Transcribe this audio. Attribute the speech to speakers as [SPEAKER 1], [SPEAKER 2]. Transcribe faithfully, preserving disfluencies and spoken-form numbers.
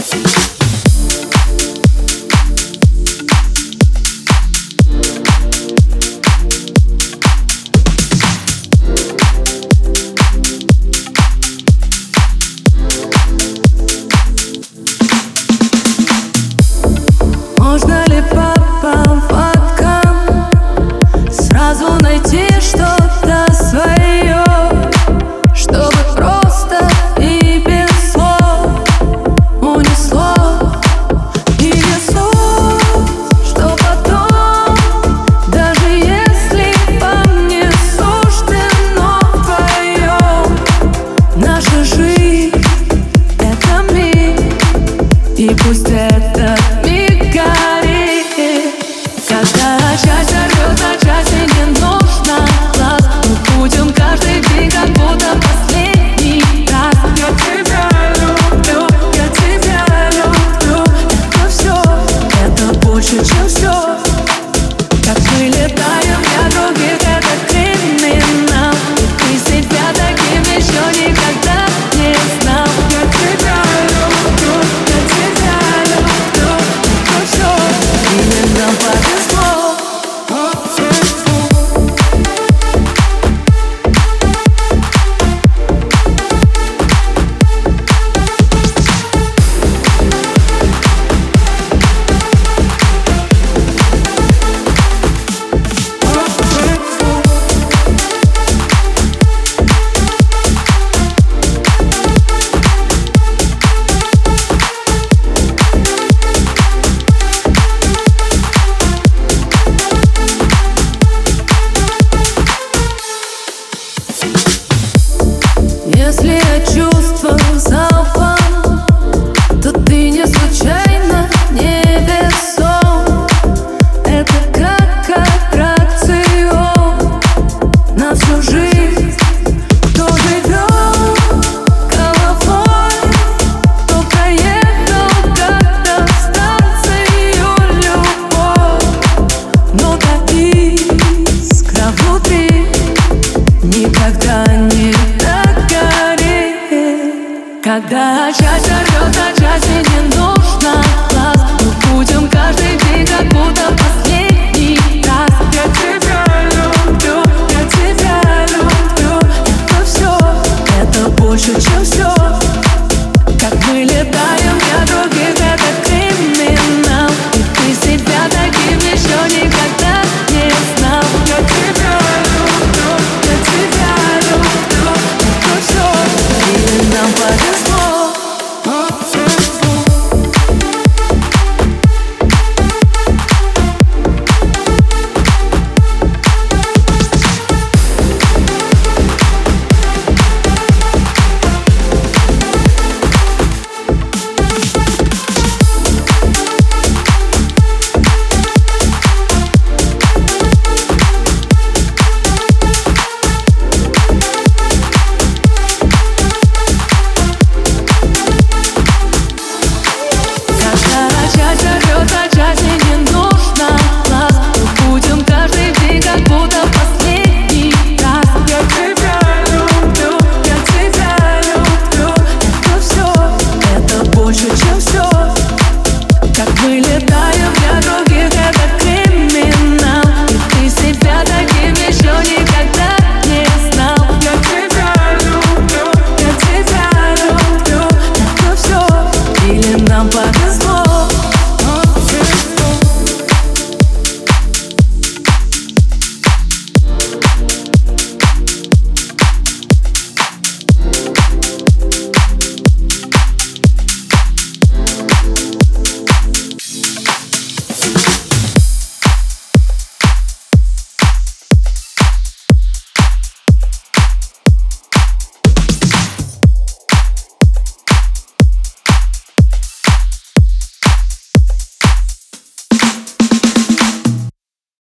[SPEAKER 1] Можно ли по поводкам сразу найти что-то свое, чтобы просто и без слов унесло? И не суть, что потом, даже если вам не суждено вдвоем, наша жизнь — это миг, и пусть это миг горит. Когда часть рвет на части, не нужно глаз. Мы будем каждый день, как будто последний раз. Я тебя люблю, я тебя люблю. Это все, это больше, чем все. Как мы летаем для других, это криминал. И ты себя таким еще никогда не знал. Я тебя люблю, я тебя люблю. Это все, именно повезло. Если я чувствую залпом, то ты не случайно, не весом. Это как аттракцион на всю жизнь. Кто живет головой, кто проехал как-то станцию любовь. Но та искра внутри никогда не догорит. Когда